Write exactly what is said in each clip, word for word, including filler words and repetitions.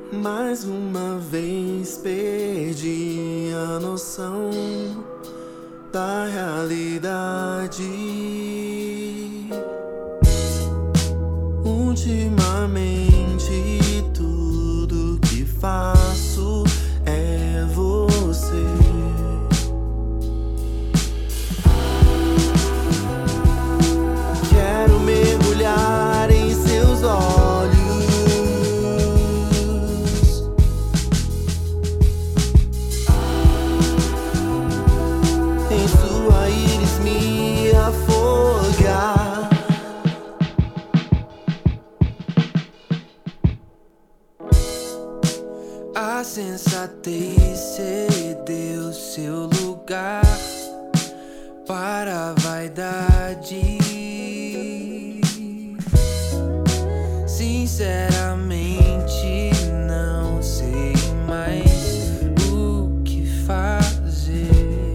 Mais uma vez perdi a noção da realidade. Ultimamente tudo que faço é você. Quero mergulhar em seus olhos, em sua íris me afogar. A sensatez cedeu seu lugar para a vaidade. Sinceramente, não sei mais o que fazer.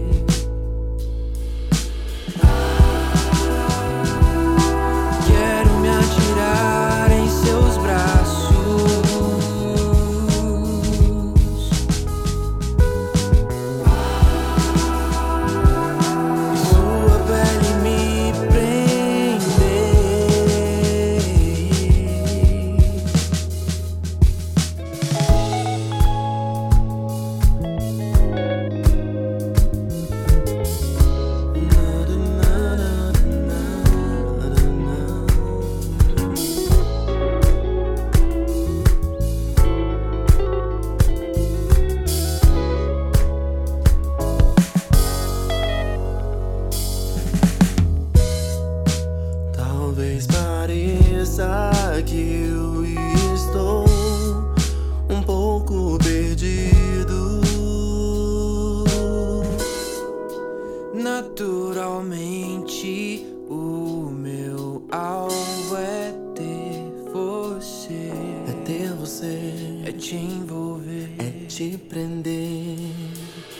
Quero me atirar em seus braços, sua pele me prender. Talvez pareça que eu estou um pouco perdido. Naturalmente, o meu alvo é ter você. É ter você, é te envolver, é te prender.